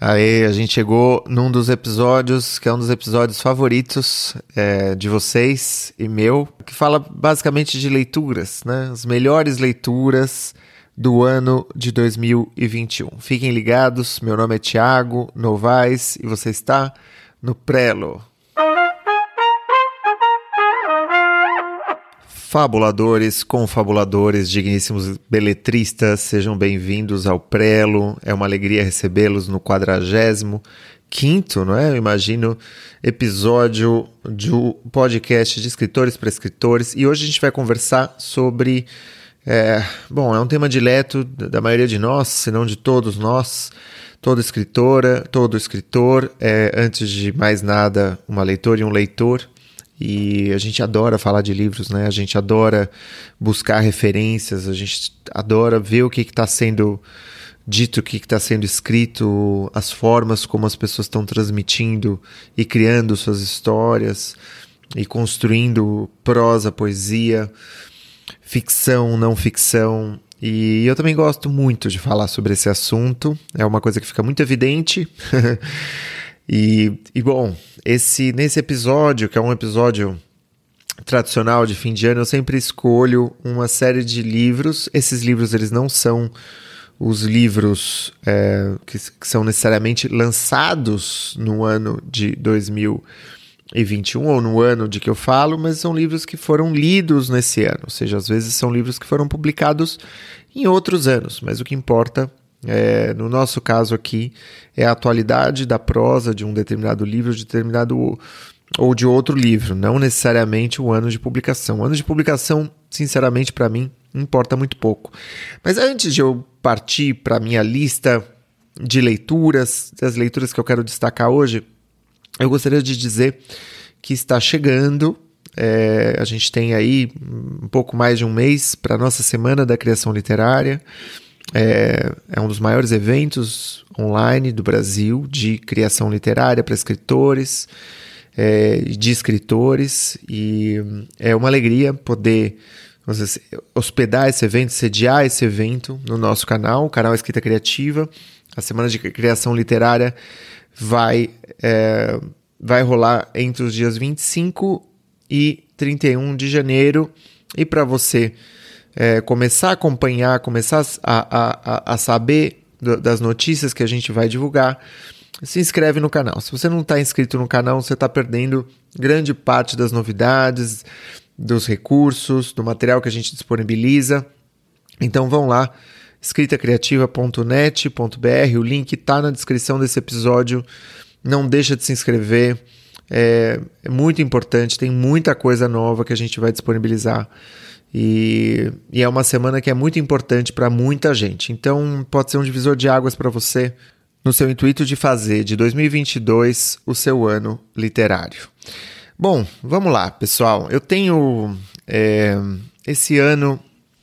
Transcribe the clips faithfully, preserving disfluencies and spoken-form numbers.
Aí a gente chegou num dos episódios, que é um dos episódios favoritos é, de vocês e meu, que fala basicamente de leituras, né? As melhores leituras do ano de dois mil e vinte e um. Fiquem ligados, meu nome é Thiago Novaes e você está no Prelo. Fabuladores, confabuladores, digníssimos beletristas, sejam bem-vindos ao Prelo. É uma alegria recebê-los no quadragésimo quinto, não é? Eu imagino, episódio do podcast de escritores para escritores. E hoje a gente vai conversar sobre... É, bom, é um tema dileto da maioria de nós, se não de todos nós. Toda escritora, todo escritor é, antes de mais nada, uma leitora e um leitor. E a gente adora falar de livros, né? A gente adora buscar referências, a gente adora ver o que está sendo dito, o que está sendo escrito, as formas como as pessoas estão transmitindo e criando suas histórias e construindo prosa, poesia, ficção, não ficção. E eu também gosto muito de falar sobre esse assunto, é uma coisa que fica muito evidente. E, e bom, esse, nesse episódio, que é um episódio tradicional de fim de ano, eu sempre escolho uma série de livros. Esses livros, eles não são os livros é, que, que são necessariamente lançados no ano de dois mil e vinte e um, ou no ano de que eu falo, mas são livros que foram lidos nesse ano. Ou seja, às vezes são livros que foram publicados em outros anos, mas o que importa... É, no nosso caso aqui, é a atualidade da prosa de um determinado livro, de determinado ou de outro livro, não necessariamente o ano de publicação. O ano de publicação, sinceramente, para mim, importa muito pouco. Mas antes de eu partir para a minha lista de leituras, das leituras que eu quero destacar hoje, eu gostaria de dizer que está chegando, é, a gente tem aí um pouco mais de um mês para a nossa Semana da Criação Literária. É, é um dos maiores eventos online do Brasil de criação literária para escritores, é, de escritores, e é uma alegria poder dizer, hospedar esse evento, sediar esse evento no nosso canal, o canal Escrita Criativa. A Semana de Criação Literária vai, é, vai rolar entre os dias vinte e cinco e trinta e um de janeiro, e para você É, começar a acompanhar, começar a, a, a saber do, das notícias que a gente vai divulgar, se inscreve no canal. Se você não está inscrito no canal, você está perdendo grande parte das novidades, dos recursos, do material que a gente disponibiliza. Então vão lá, escrita criativa ponto net ponto b r, o link está na descrição desse episódio. Não deixa de se inscrever, é, é muito importante, tem muita coisa nova que a gente vai disponibilizar. E, e é uma semana que é muito importante para muita gente. Então pode ser um divisor de águas para você no seu intuito de fazer de dois mil e vinte e dois o seu ano literário. Bom, vamos lá, pessoal. Eu tenho... É, esse ano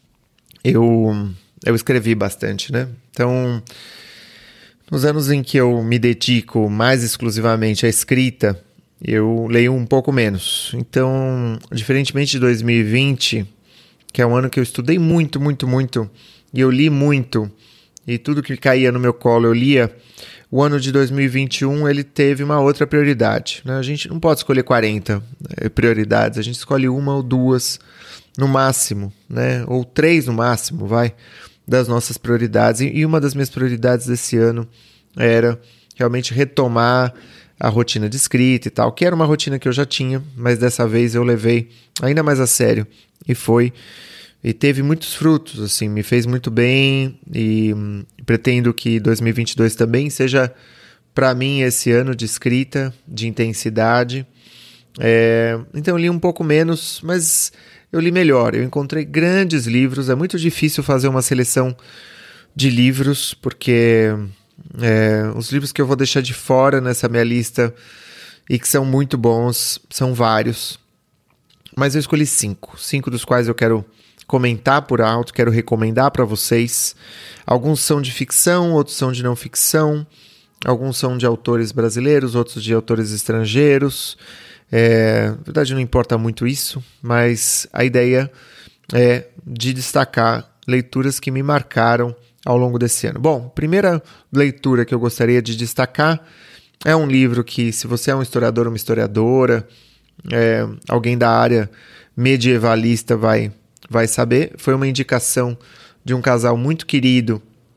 eu, eu escrevi bastante, né? Então, nos anos em que eu me dedico mais exclusivamente à escrita, eu leio um pouco menos. Então, diferentemente de dois mil e vinte... que é um ano que eu estudei muito, muito, muito, e eu li muito, e tudo que caía no meu colo eu lia, o ano de dois mil e vinte e um ele teve uma outra prioridade, né? A gente não pode escolher quarenta prioridades, a gente escolhe uma ou duas no máximo, né? Ou três no máximo, vai, das nossas prioridades, e uma das minhas prioridades desse ano era realmente retomar a rotina de escrita e tal, que era uma rotina que eu já tinha, mas dessa vez eu levei ainda mais a sério, e foi, e teve muitos frutos, assim, me fez muito bem, e hum, pretendo que dois mil e vinte e dois também seja, para mim, esse ano de escrita, de intensidade. É, então eu li um pouco menos, mas eu li melhor, eu encontrei grandes livros, é muito difícil fazer uma seleção de livros, porque é, os livros que eu vou deixar de fora nessa minha lista, e que são muito bons, são vários. Mas eu escolhi cinco, cinco dos quais eu quero comentar por alto, quero recomendar para vocês. Alguns são de ficção, outros são de não ficção, alguns são de autores brasileiros, outros de autores estrangeiros. É, na verdade não importa muito isso, mas a ideia é de destacar leituras que me marcaram ao longo desse ano? Bom, primeira leitura que eu gostaria de destacar é um livro que, se você é um historiador ou uma historiadora, é, alguém da área medievalista vai, vai saber. Foi uma indicação de um casal muito querido,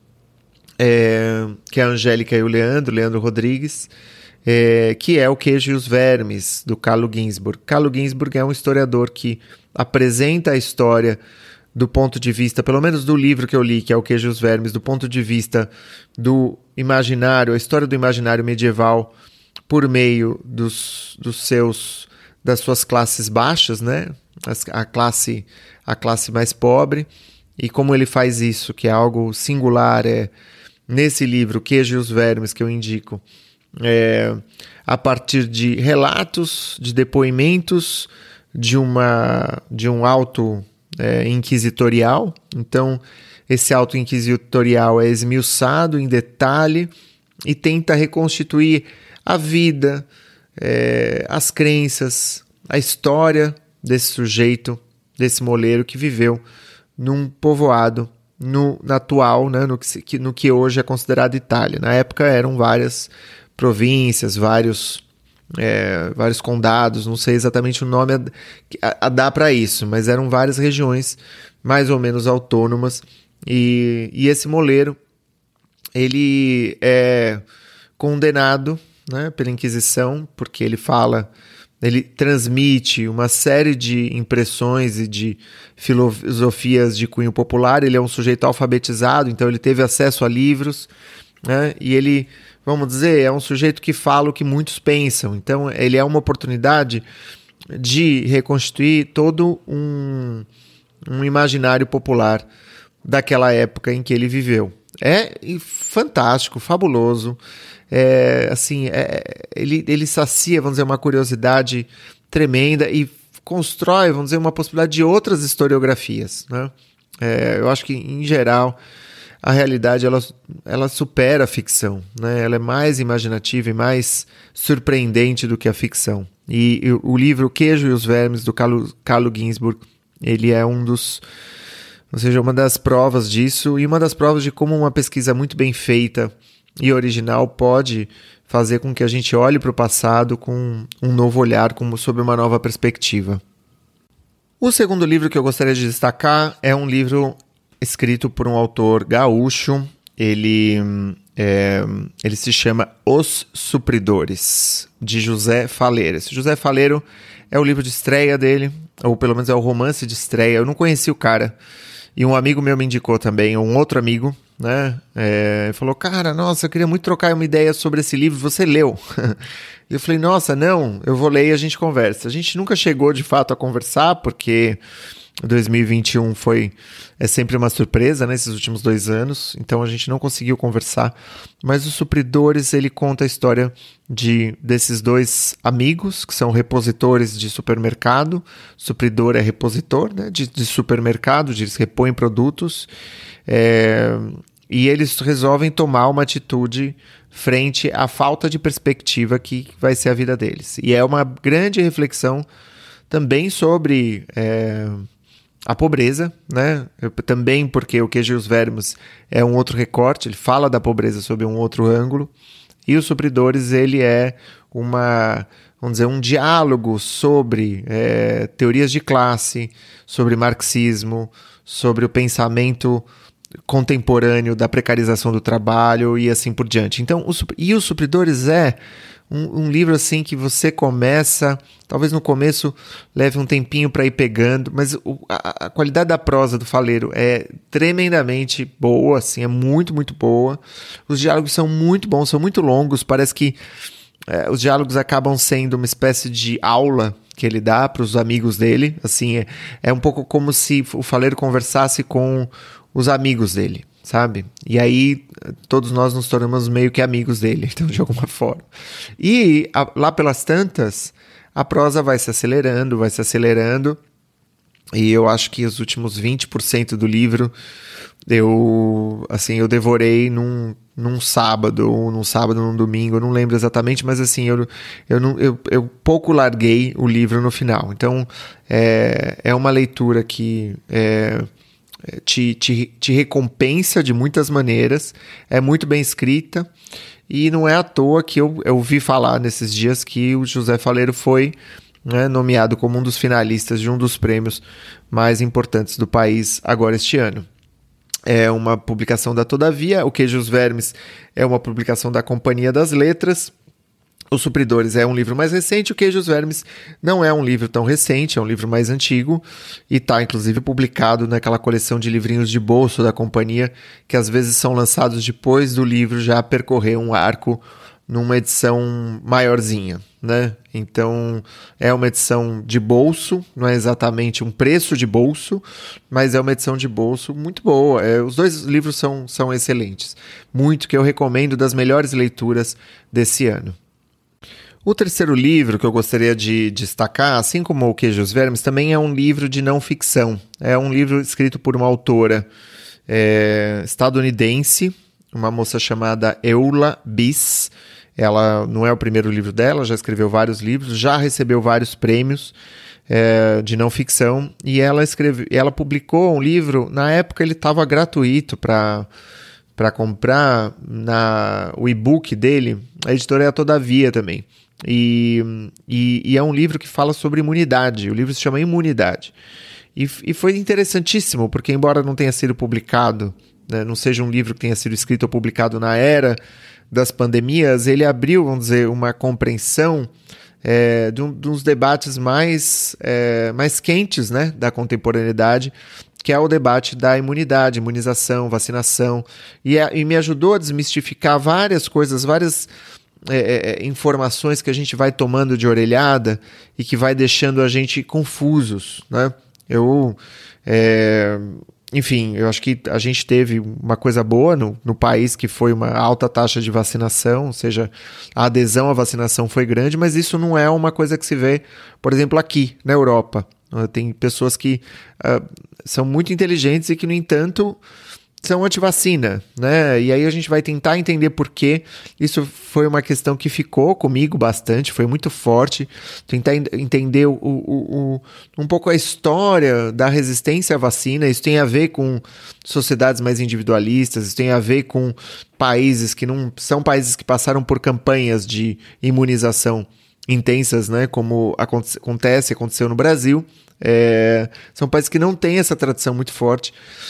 é, que é a Angélica e o Leandro, Leandro Rodrigues, é, que é O Queijo e os Vermes, do Carlo Ginzburg. Carlo Ginzburg é um historiador que apresenta a história do ponto de vista, pelo menos do livro que eu li, que é O Queijo e os Vermes, do ponto de vista do imaginário, a história do imaginário medieval por meio dos, dos seus, das suas classes baixas, né? a, classe, a classe mais pobre, e como ele faz isso, que é algo singular, é nesse livro, O Queijo e os Vermes, que eu indico, é, a partir de relatos, de depoimentos, de, uma, de um auto É, inquisitorial. Então esse auto inquisitorial é esmiuçado em detalhe e tenta reconstituir a vida, é, as crenças, a história desse sujeito, desse moleiro que viveu num povoado no, na atual, né, no, que, no que hoje é considerado Itália. Na época eram várias províncias, vários É, vários condados, não sei exatamente o nome a, a, a dar para isso, mas eram várias regiões mais ou menos autônomas, e, e esse moleiro ele é condenado, né, pela Inquisição, porque ele fala, ele transmite uma série de impressões e de filosofias de cunho popular. Ele é um sujeito alfabetizado, então ele teve acesso a livros, né, e ele, vamos dizer, é um sujeito que fala o que muitos pensam. Então ele é uma oportunidade de reconstituir todo um, um imaginário popular daquela época em que ele viveu. É fantástico, fabuloso. É, assim, é, ele, ele sacia, vamos dizer, uma curiosidade tremenda e constrói, vamos dizer, uma possibilidade de outras historiografias, né? É, eu acho que, em geral, a realidade ela, ela supera a ficção, né? Ela é mais imaginativa e mais surpreendente do que a ficção. E, e o livro O Queijo e os Vermes, do Carlo, Carlo Ginzburg, ele é um dos, ou seja, uma das provas disso, e uma das provas de como uma pesquisa muito bem feita e original pode fazer com que a gente olhe para o passado com um novo olhar, como sob uma nova perspectiva. O segundo livro que eu gostaria de destacar é um livro escrito por um autor gaúcho. Ele, é, ele se chama Os Supridores, de José Faleiro. Esse José Faleiro é o livro de estreia dele, ou pelo menos é o romance de estreia. Eu não conheci o cara, e um amigo meu me indicou também, um outro amigo, né? É, falou, cara, nossa, eu queria muito trocar uma ideia sobre esse livro, você leu? Eu falei, nossa, não, eu vou ler e a gente conversa. A gente nunca chegou de fato a conversar, porque dois mil e vinte e um foi, é sempre uma surpresa, né, esses últimos dois anos, então a gente não conseguiu conversar. Mas Os Supridores, ele conta a história de, desses dois amigos, que são repositores de supermercado. Supridor é repositor, né, de, de supermercado, eles repõem produtos, é, e eles resolvem tomar uma atitude frente à falta de perspectiva que vai ser a vida deles. E é uma grande reflexão também sobre é, a pobreza, né? Eu, também porque O Queijo e os Vermes é um outro recorte, ele fala da pobreza sob um outro ângulo, e Os Supridores, ele é uma, vamos dizer, um diálogo sobre é, teorias de classe, sobre marxismo, sobre o pensamento contemporâneo da precarização do trabalho e assim por diante. Então, o, e Os Supridores é um, um livro assim que você começa, talvez no começo leve um tempinho para ir pegando, mas o, a, a qualidade da prosa do Faleiro é tremendamente boa, assim, é muito, muito boa. Os diálogos são muito bons, são muito longos, parece que é, os diálogos acabam sendo uma espécie de aula que ele dá para os amigos dele, assim, é, é um pouco como se o Faleiro conversasse com os amigos dele, sabe? E aí todos nós nos tornamos meio que amigos dele, então, de alguma forma. E a, lá pelas tantas, a prosa vai se acelerando, vai se acelerando, e eu acho que os últimos vinte por cento do livro eu, assim, eu devorei num, num sábado, ou num sábado, num domingo, eu não lembro exatamente, mas assim, eu, eu, não, eu, eu pouco larguei o livro no final. Então, é, é uma leitura que é, te, te, te recompensa de muitas maneiras, é muito bem escrita, e não é à toa que eu, eu ouvi falar nesses dias que o José Faleiro foi, né, nomeado como um dos finalistas de um dos prêmios mais importantes do país agora este ano. É uma publicação da Todavia, O Queijo e os Vermes é uma publicação da Companhia das Letras, Os Supridores é um livro mais recente, O Queijo e os Vermes não é um livro tão recente, é um livro mais antigo e está inclusive publicado naquela coleção de livrinhos de bolso da companhia, que às vezes são lançados depois do livro já percorrer um arco numa edição maiorzinha, né? Então é uma edição de bolso, não é exatamente um preço de bolso, mas é uma edição de bolso muito boa. É, os dois livros são, são excelentes, muito que eu recomendo, das melhores leituras desse ano. O terceiro livro que eu gostaria de destacar, assim como O Queijo e os Vermes, também é um livro de não ficção. É um livro escrito por uma autora é, estadunidense, uma moça chamada Eula Biss. Ela não é o primeiro livro dela, já escreveu vários livros, já recebeu vários prêmios é, de não ficção, e ela, escreve, ela publicou um livro, na época ele estava gratuito para para comprar, na, o e-book dele, a editora é a Todavia também, e, e, e é um livro que fala sobre imunidade, o livro se chama Imunidade, e, e foi interessantíssimo, porque embora não tenha sido publicado, né, não seja um livro que tenha sido escrito ou publicado na era das pandemias, ele abriu, vamos dizer, uma compreensão é, de, um, de uns debates mais, é, mais quentes, né, da contemporaneidade, que é o debate da imunidade, imunização, vacinação, e, é, e me ajudou a desmistificar várias coisas, várias é, é, informações que a gente vai tomando de orelhada e que vai deixando a gente confusos, né? Eu... É, Enfim, eu acho que a gente teve uma coisa boa no, no país, que foi uma alta taxa de vacinação, ou seja, a adesão à vacinação foi grande, mas isso não é uma coisa que se vê, por exemplo, aqui na Europa. Tem pessoas que uh, são muito inteligentes e que, no entanto, são antivacina, né? E aí a gente vai tentar entender por quê. Isso foi uma questão que ficou comigo bastante, foi muito forte. Tentar entender o, o, o, um pouco a história da resistência à vacina. Isso tem a ver com sociedades mais individualistas, isso tem a ver com países que não são países que passaram por campanhas de imunização intensas, né? Como acontece, aconteceu no Brasil. É, são países que não têm essa tradição muito forte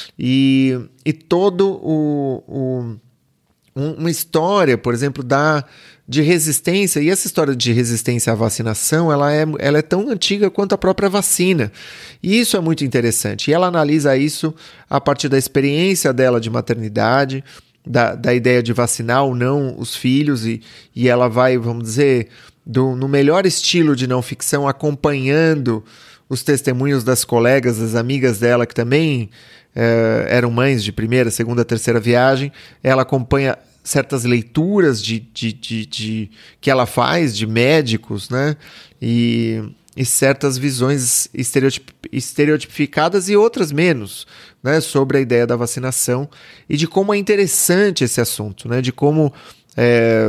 e, e todo o, o um, uma história, por exemplo, da, de resistência, e essa história de resistência à vacinação, ela é, ela é tão antiga quanto a própria vacina, e isso é muito interessante, e ela analisa isso a partir da experiência dela de maternidade, da, da ideia de vacinar ou não os filhos, e, e ela vai, vamos dizer, do, no melhor estilo de não ficção, acompanhando os testemunhos das colegas, das amigas dela, que também eh, eram mães de primeira, segunda, terceira viagem. Ela acompanha certas leituras de, de, de, de, que ela faz de médicos, né? E, e certas visões estereotip, estereotipificadas e outras menos, né? Sobre a ideia da vacinação e de como é interessante esse assunto, né? De como... É,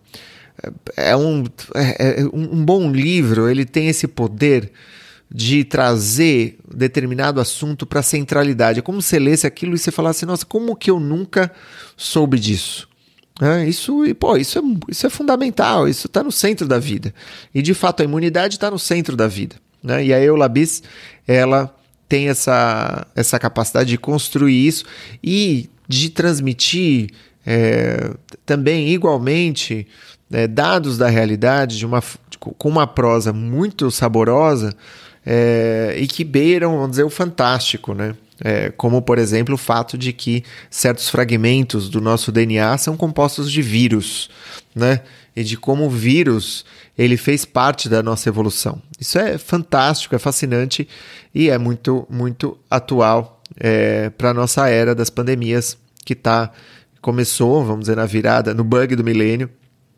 é, um, é, é um bom livro, ele tem esse poder de trazer determinado assunto para a centralidade. É como se você lesse aquilo e você falasse, nossa, como que eu nunca soube disso? É, isso, e, pô, isso, é, isso é fundamental, isso está no centro da vida. E, de fato, a imunidade está no centro da vida, né? E a Eula Biss, ela tem essa, essa capacidade de construir isso e de transmitir é, também, igualmente, é, dados da realidade de uma, de, com uma prosa muito saborosa, É, e que beiram, vamos dizer, o fantástico, né? É, como, por exemplo, o fato de que certos fragmentos do nosso D N A são compostos de vírus, né? E de como o vírus ele fez parte da nossa evolução. Isso é fantástico, é fascinante e é muito, muito atual é, para a nossa era das pandemias, que tá, começou, vamos dizer, na virada, no bug do milênio,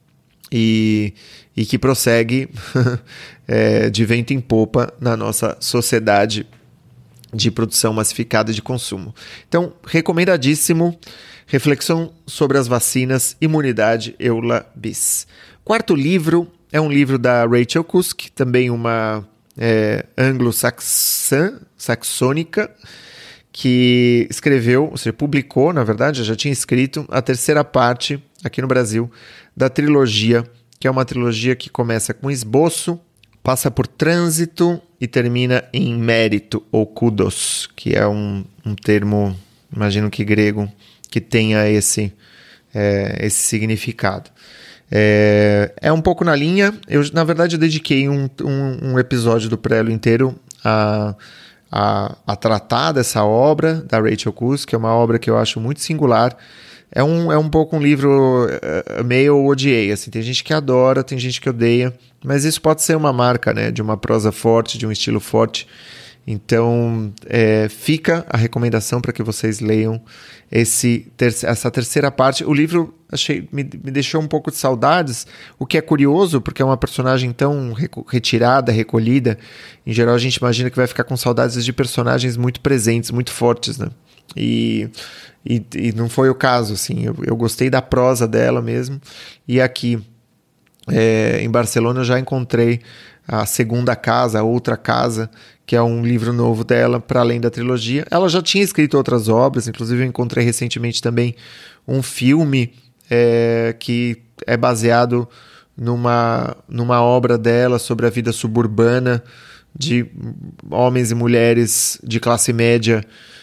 E, e que prossegue é, de vento em popa na nossa sociedade de produção massificada de consumo. Então, recomendadíssimo, reflexão sobre as vacinas, Imunidade, Eula Biss. Quarto livro é um livro da Rachel Cusk, também uma é, anglo-saxônica, que escreveu, ou seja, publicou, na verdade, já tinha escrito a terceira parte, aqui no Brasil, da trilogia, que é uma trilogia que começa com esboço, passa por trânsito e termina em mérito, ou kudos, que é um, um termo, imagino que grego, que tenha esse, é, esse significado. É, é um pouco na linha, eu na verdade eu dediquei um, um, um episódio do Prelo inteiro a, a, a tratar dessa obra da Rachel Cusk, que é uma obra que eu acho muito singular. É um, é um pouco um livro uh, meio odiei, assim, tem gente que adora, tem gente que odeia, mas isso pode ser uma marca, né, de uma prosa forte, de um estilo forte. Então, é, fica a recomendação para que vocês leiam esse ter- essa terceira parte. O livro achei, me, me deixou um pouco de saudades, o que é curioso, porque é uma personagem tão reco- retirada, recolhida. Em geral, a gente imagina que vai ficar com saudades de personagens muito presentes, muito fortes, né? E, e, e não foi o caso, assim. Eu, eu gostei da prosa dela mesmo. E aqui, é, em Barcelona, eu já encontrei a segunda casa, a outra casa, que é um livro novo dela, para além da trilogia. Ela já tinha escrito outras obras, inclusive eu encontrei recentemente também um filme é, que é baseado numa, numa obra dela sobre a vida suburbana de homens e mulheres de classe média.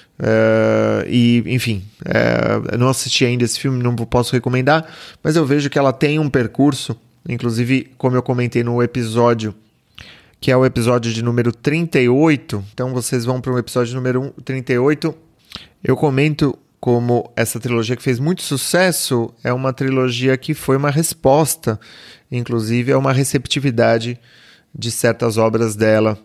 É, e, enfim, é, eu não assisti ainda esse filme, não posso recomendar, mas eu vejo que ela tem um percurso, inclusive, como eu comentei no episódio, que é o episódio de número trinta e oito. Então vocês vão para o episódio número trinta e oito. Eu comento como essa trilogia que fez muito sucesso é uma trilogia que foi uma resposta, inclusive, a uma receptividade de certas obras dela,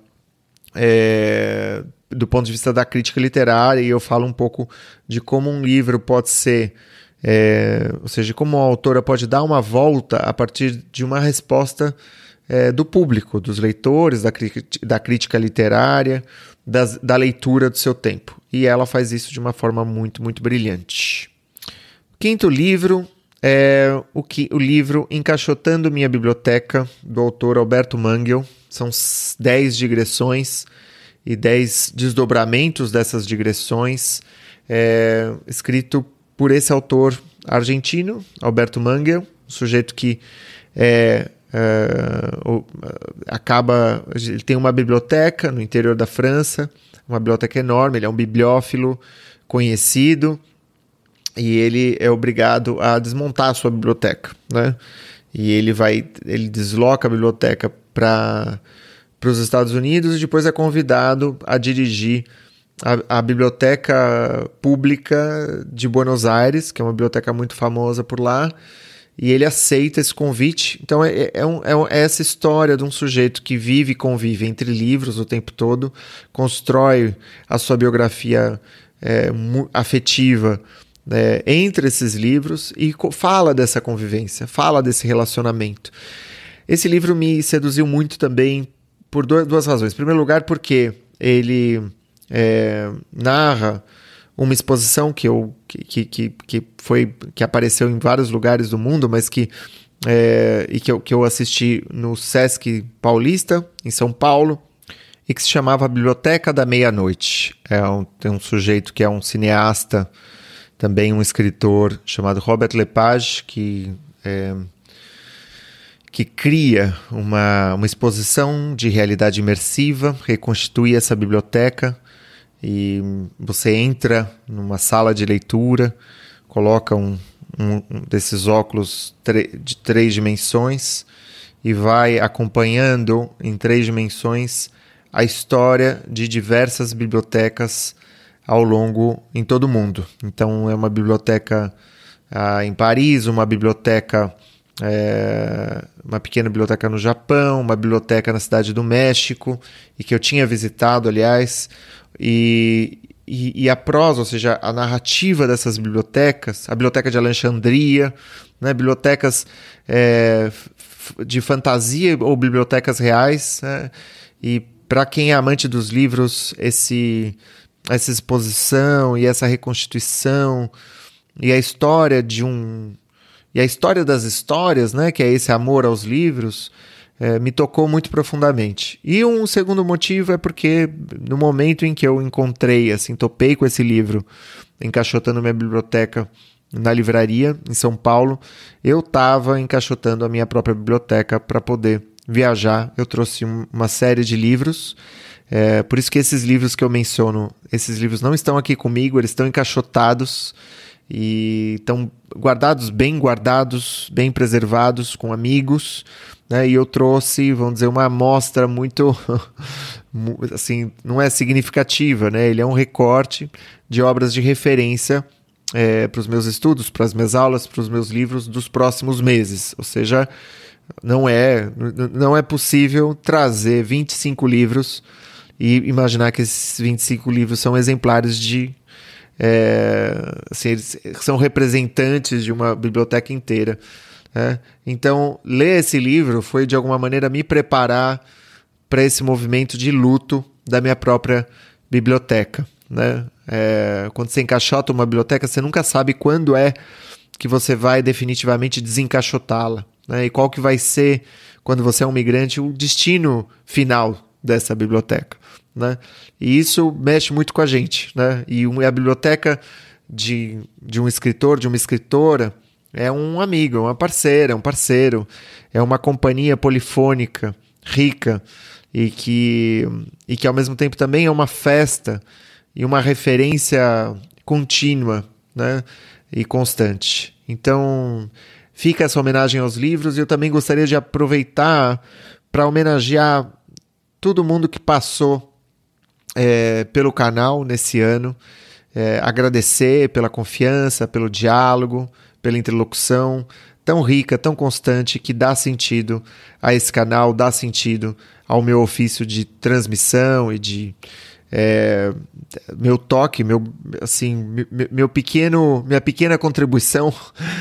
é, do ponto de vista da crítica literária, e eu falo um pouco de como um livro pode ser, é, ou seja, como a autora pode dar uma volta a partir de uma resposta É, do público, dos leitores, da, da crítica literária, das, da leitura do seu tempo. E ela faz isso de uma forma muito, muito brilhante. Quinto livro é o, que, o livro Encaixotando Minha Biblioteca, do autor Alberto Mangel. São dez digressões e dez desdobramentos dessas digressões, é, escrito por esse autor argentino, Alberto Mangel, um sujeito que é Uh, acaba, ele tem uma biblioteca no interior da França, uma biblioteca enorme, ele é um bibliófilo conhecido e ele é obrigado a desmontar a sua biblioteca, né? E ele vai, ele desloca a biblioteca para os Estados Unidos e depois é convidado a dirigir a, a biblioteca pública de Buenos Aires, que é uma biblioteca muito famosa por lá. E ele aceita esse convite. Então é, é, um, é essa história de um sujeito que vive e convive entre livros o tempo todo, constrói a sua biografia é, afetiva é, entre esses livros e fala dessa convivência, fala desse relacionamento. Esse livro me seduziu muito também por duas razões. Em primeiro lugar, porque ele é, narra uma exposição que, eu, que, que, que, foi, que apareceu em vários lugares do mundo, mas que, é, e que, eu, que eu assisti no Sesc Paulista, em São Paulo, e que se chamava Biblioteca da Meia-Noite. É um, tem um sujeito que é um cineasta, também um escritor chamado Robert Lepage, que, é, que cria uma, uma exposição de realidade imersiva, reconstitui essa biblioteca. E você entra numa sala de leitura, coloca um, um, um desses óculos de três dimensões e vai acompanhando em três dimensões a história de diversas bibliotecas ao longo, em todo o mundo. Então é uma biblioteca ah, em Paris, uma biblioteca, é, uma pequena biblioteca no Japão, uma biblioteca na cidade do México, e que eu tinha visitado, aliás. E, e, e a prosa, ou seja, a narrativa dessas bibliotecas, a Biblioteca de Alexandria, né, bibliotecas é, de fantasia ou bibliotecas reais, né, e para quem é amante dos livros, esse, essa exposição e essa reconstituição e a história de um... e a história das histórias, né, que é esse amor aos livros, é, me tocou muito profundamente. E um segundo motivo é porque no momento em que eu encontrei, assim, topei com esse livro, encaixotando minha biblioteca na livraria em São Paulo, eu estava encaixotando a minha própria biblioteca para poder viajar. Eu trouxe um, uma série de livros, é, por isso que esses livros que eu menciono, esses livros não estão aqui comigo, eles estão encaixotados e estão guardados, bem guardados, bem preservados, com amigos, né? E eu trouxe, vamos dizer, uma amostra muito, assim, não é significativa, né? Ele é um recorte de obras de referência É, para os meus estudos, para as minhas aulas, para os meus livros dos próximos meses. Ou seja, não é, não é possível trazer vinte e cinco livros e imaginar que esses vinte e cinco livros são exemplares de... É, assim, eles são representantes de uma biblioteca inteira. Né? Então, ler esse livro foi, de alguma maneira, me preparar para esse movimento de luto da minha própria biblioteca. Né? É, quando você encaixota uma biblioteca, você nunca sabe quando é que você vai definitivamente desencaixotá-la, né? E qual que vai ser, quando você é um migrante, o destino final dessa biblioteca, né? E isso mexe muito com a gente, né? E a biblioteca de, de um escritor, de uma escritora, é um amigo, é uma parceira, é um parceiro, é uma companhia polifônica, rica, e que, e que ao mesmo tempo também é uma festa e uma referência contínua, né, e constante. Então, fica essa homenagem aos livros, e eu também gostaria de aproveitar para homenagear todo mundo que passou é, pelo canal nesse ano, é, agradecer pela confiança, pelo diálogo, pela interlocução tão rica, tão constante, que dá sentido a esse canal, dá sentido ao meu ofício de transmissão e de... É, meu toque, meu, assim, meu, meu pequeno, minha pequena contribuição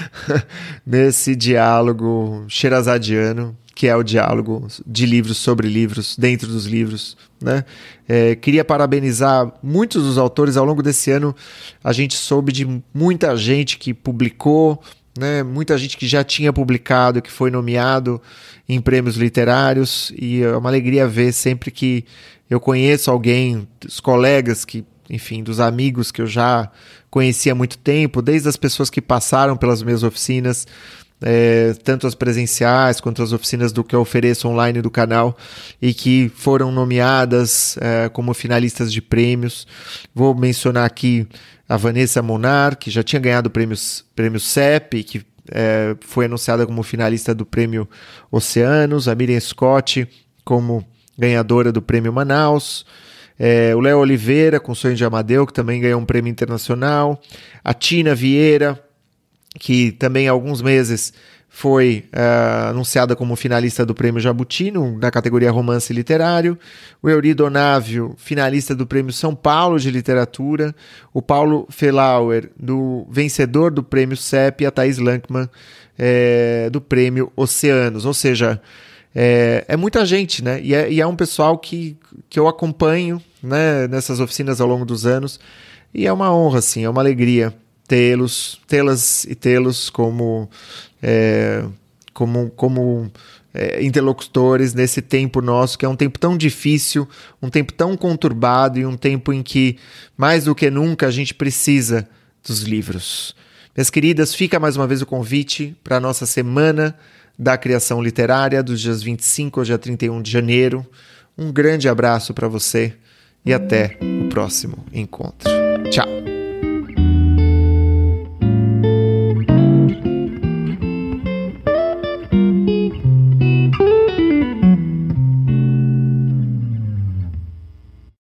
nesse diálogo sherazadiano, que é o diálogo de livros sobre livros, dentro dos livros, né? É, queria parabenizar muitos dos autores. Ao longo desse ano a gente soube de muita gente que publicou, né? Muita gente que já tinha publicado, que foi nomeado em prêmios literários, e é uma alegria ver sempre que eu conheço alguém, dos colegas, que, enfim, dos amigos que eu já conhecia há muito tempo, desde as pessoas que passaram pelas minhas oficinas, é, tanto as presenciais quanto as oficinas do que eu ofereço online do canal, e que foram nomeadas é, como finalistas de prêmios. Vou mencionar aqui a Vanessa Monar, que já tinha ganhado o prêmio, prêmio C E P, que é, foi anunciada como finalista do prêmio Oceanos, a Miriam Scott como ganhadora do prêmio Manaus, é, o Léo Oliveira com Sonho de Amadeu, que também ganhou um prêmio internacional, a Tina Vieira, que também há alguns meses foi uh, anunciada como finalista do prêmio Jabutino, na categoria Romance Literário, o Eurido Onávio, finalista do prêmio São Paulo de Literatura, o Paulo Felauer, do vencedor do prêmio C E P, e a Thaís Lankman, é, do prêmio Oceanos. Ou seja, é, é muita gente, né? E é, e é um pessoal que, que eu acompanho, né, nessas oficinas ao longo dos anos, e é uma honra, assim, é uma alegria tê-los, tê-las e tê-los como, é, como, como é, interlocutores nesse tempo nosso, que é um tempo tão difícil, um tempo tão conturbado, e um tempo em que, mais do que nunca, a gente precisa dos livros. Minhas queridas, fica mais uma vez o convite para a nossa Semana da Criação Literária, dos dias vinte e cinco ao dia trinta e um de janeiro. Um grande abraço para você e até o próximo encontro. Tchau!